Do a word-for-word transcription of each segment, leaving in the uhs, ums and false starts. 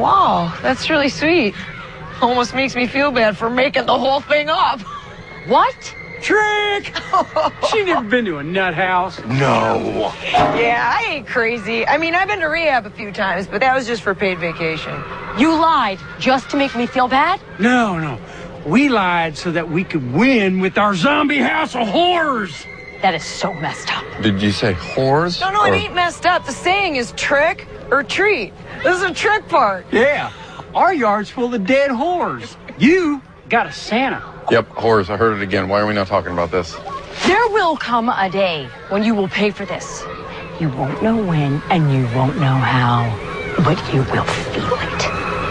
Wow, that's really sweet. Almost makes me feel bad for making the whole thing up. What? Trick! She never been to a nut house. No. Yeah, I ain't crazy. I mean, I've been to rehab a few times, but that was just for paid vacation. You lied just to make me feel bad? No, no. We lied so that we could win with our zombie house of horrors. That is so messed up. Did you say whores? No, no, or... it ain't messed up. The saying is trick or treat. This is a trick part. Yeah. Our yard's full of dead whores. You got a Santa. Yep, whores. I heard it again. Why are we not talking about this? There will come a day when you will pay for this. You won't know when and you won't know how, but you will feel it.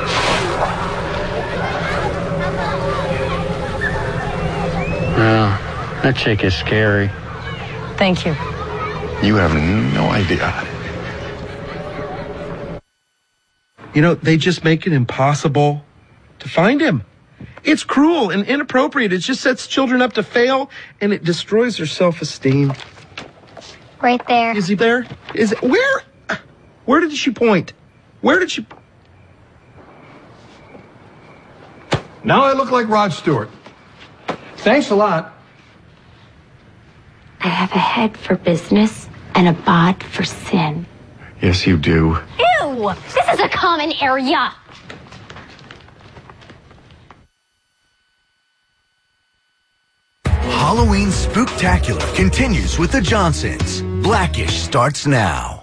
Well, that chick is scary. Thank you. You have no idea. You know, they just make it impossible to find him. It's cruel and inappropriate. It just sets children up to fail, and it destroys their self-esteem. Right there. Is he there? Is it, where? Where did she point? Where did she... Now I look like Rod Stewart. Thanks a lot. I have a head for business and a bod for sin. Yes, you do. Ew! This is a common area. Halloween Spooktacular continues with the Johnsons. Blackish starts now.